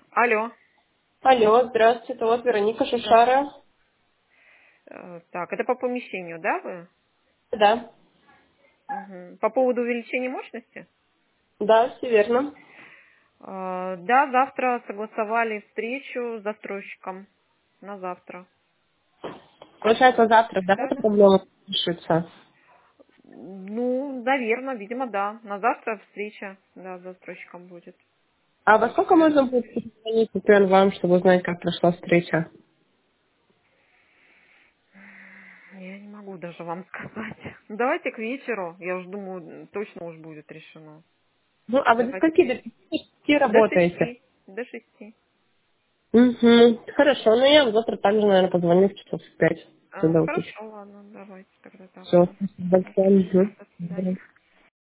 Алло. Алло, здравствуйте, вот Вероника Да. Шишара. Так, это по помещению, да, вы? Да, Мгм. По поводу увеличения мощности? да, все верно. Да, завтра согласовали встречу с застройщиком. На завтра. Получается, завтра, да, Да, эта да. проблема решится. Ну, наверное, видимо, да. На завтра встреча, да, с застройщиком будет. А во Так сколько что можно будет перезвонить, например, вам, чтобы узнать, как прошла встреча? я не могу даже вам сказать. Давайте к вечеру. Я уж думаю, точно уж будет решено. Ну, а вы до Давайте к скольки, до вечеру. 5 До работаете? 6. До 6. Угу. Хорошо, ну я вам завтра также, наверное, позвоню в часов в 5. Тогда уточню. Хорошо, ладно, давайте тогда так. Все, Мгм. спасибо большое. До свидания. Мгм.